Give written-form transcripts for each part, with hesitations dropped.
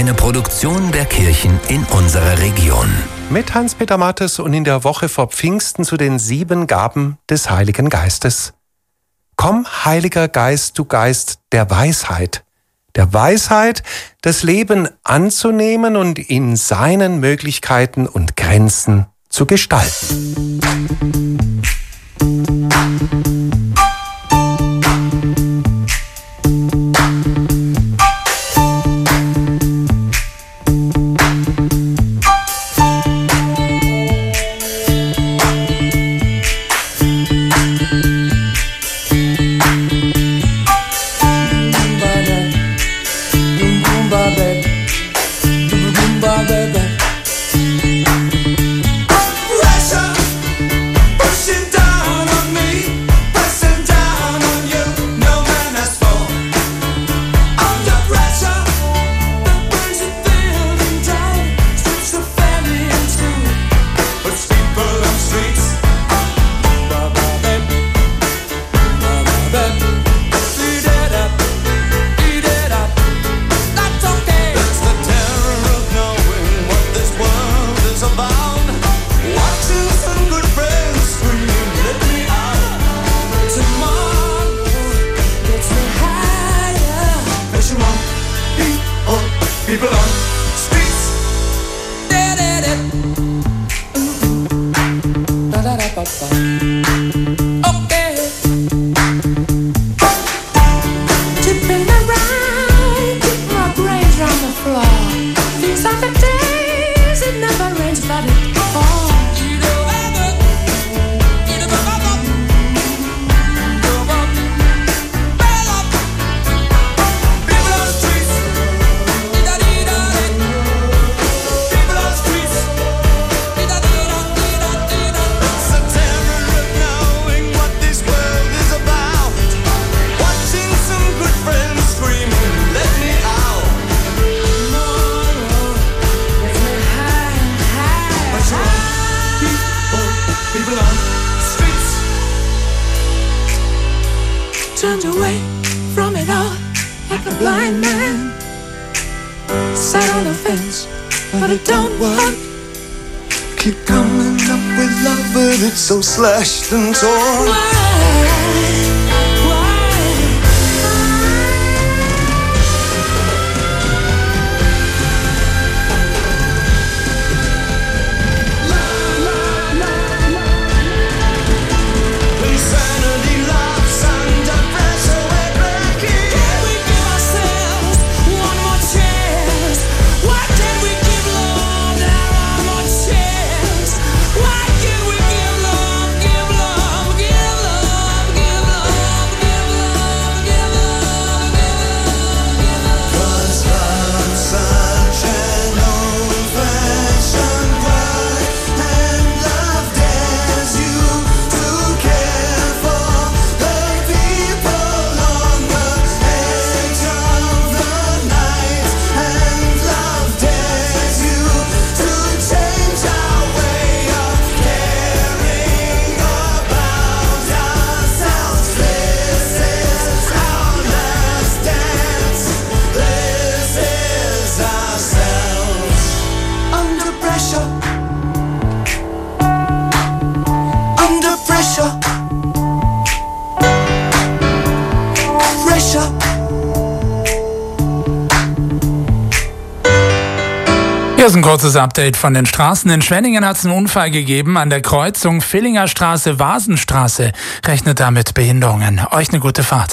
eine Produktion der Kirchen in unserer Region. Mit Hans-Peter Mattes und in der Woche vor Pfingsten zu den 7 Gaben des Heiligen Geistes. Komm, Heiliger Geist, du Geist der Weisheit, das Leben anzunehmen und in seinen Möglichkeiten und Grenzen zu gestalten. Turned away from it all like a blind man. Sat on the fence, but it don't work. Keep coming up with love, but it's so slashed and torn. Why? Hier ist ein kurzes Update von den Straßen. In Schwenningen hat es einen Unfall gegeben an der Kreuzung Villinger Straße, Vasenstraße. Rechnet da mit Behinderungen. Euch eine gute Fahrt.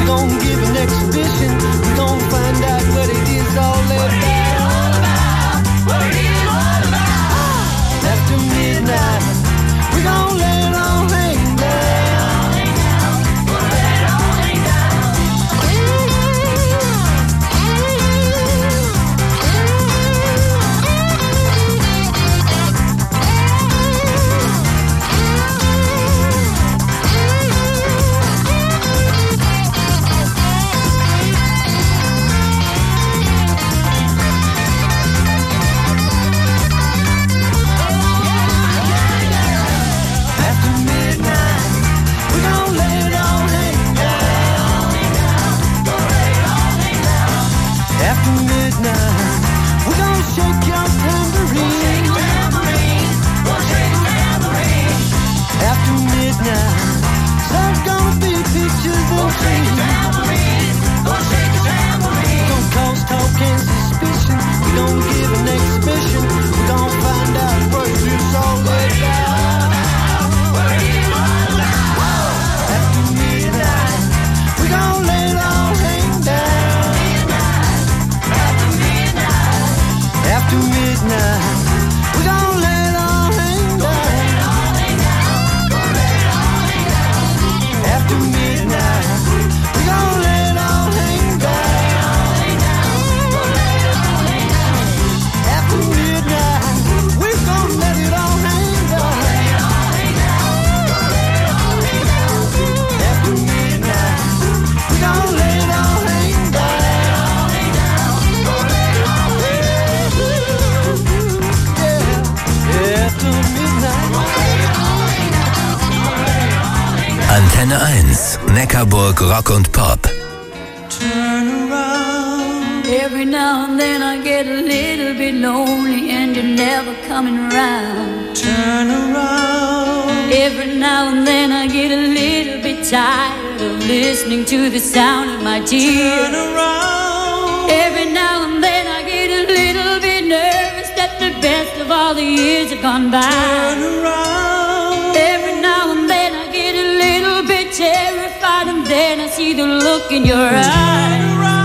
gon' give an exhibition. We gon' find out what it is all about. What it is all about. After midnight, we gon' let it all hang down. We'll let it all hang down. Antenne 1, Neckarburg Rock und Pop. Turn around. Every now and then I get a little bit lonely and you're never coming around. Turn around. Every now and then I get a little bit tired of listening to the sound of my tears. Turn around. Every now and then I get a little bit nervous that the best of all the years have gone by. Turn around. Every now and then I get a little bit terrified and then I see the look in your eyes.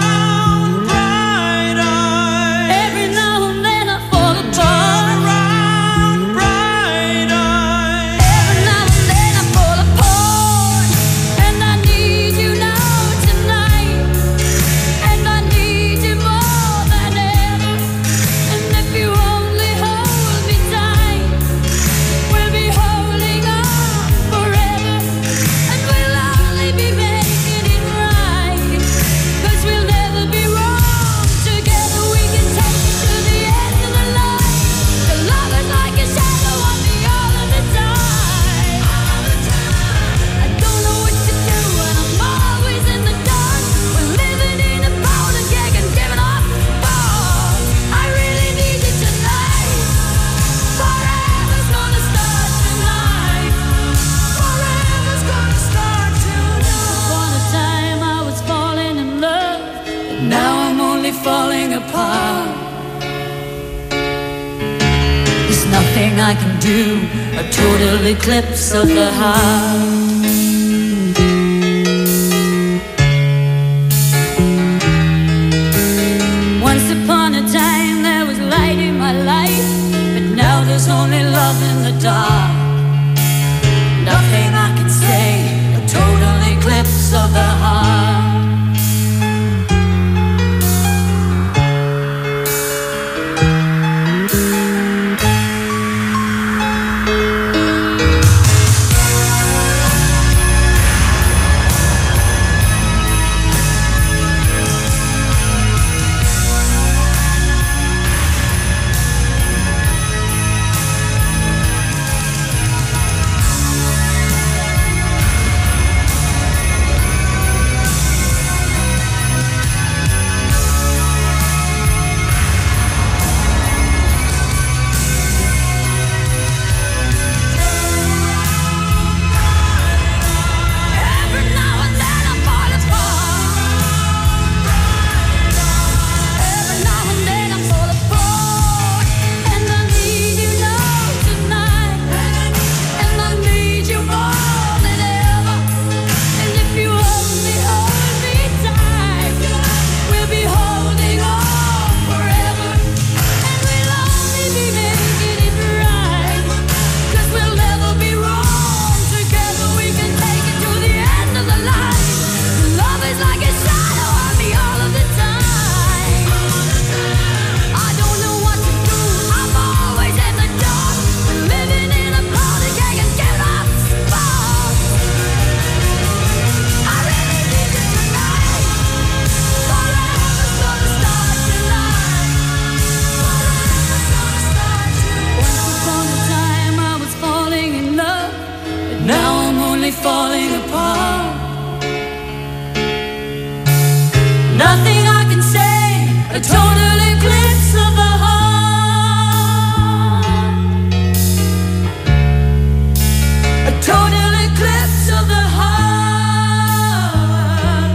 Falling apart. There's nothing I can do, a total eclipse of the heart. Once upon a time there was light in my life, but now there's only love in the dark. Nothing I can say, a total eclipse of the heart. falling apart. Nothing I can say, a total eclipse of the heart. A total eclipse of the heart.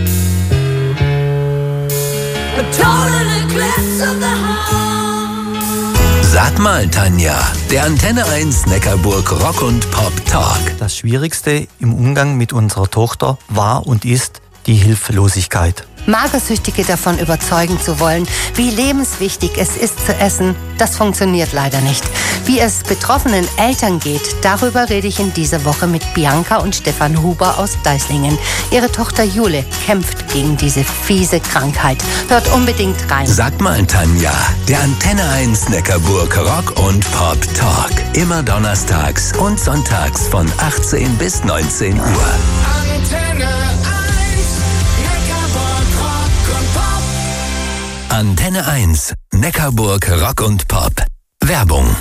A total eclipse of the heart. Sag mal, Tanja, der Antenne 1 Neckarburg Rock und Pop Talk. Das Schwierigste im Umgang mit unserer Tochter war und ist die Hilflosigkeit. Magersüchtige davon überzeugen zu wollen, wie lebenswichtig es ist zu essen, das funktioniert leider nicht. Wie es betroffenen Eltern geht, darüber rede ich in dieser Woche mit Bianca und Stefan Huber aus Deislingen. Ihre Tochter Jule kämpft gegen diese fiese Krankheit. Hört unbedingt rein. Sag mal, Tanja, der Antenne 1 Neckarburg Rock und Pop Talk. Immer donnerstags und sonntags von 18 bis 19 Uhr. Antenne 1, Neckarburg Rock und Pop. Antenne 1 Neckarburg Rock und Pop. Werbung.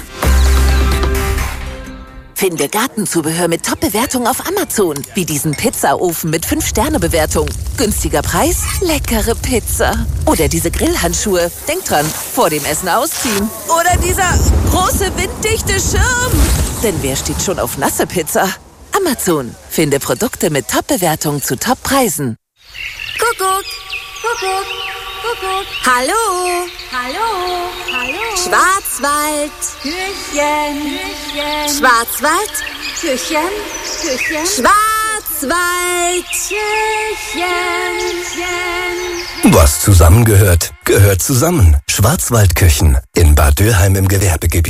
Finde Gartenzubehör mit Top-Bewertung auf Amazon. Wie diesen Pizzaofen mit 5-Sterne-Bewertung. Günstiger Preis, leckere Pizza. Oder diese Grillhandschuhe. Denk dran, vor dem Essen ausziehen. Oder dieser große winddichte Schirm. Denn wer steht schon auf nasse Pizza? Amazon. Finde Produkte mit Top-Bewertung zu Top-Preisen. Kuckuck, Kuckuck, Kuckuck. Hallo, hallo, hallo. Schwarzwald. Küchen, Küchen. Schwarzwald. Küchen, Küchen. Schwarzwald. Küchen, Küchen. Was zusammengehört, gehört zusammen. Schwarzwaldküchen in Bad Dürheim im Gewerbegebiet.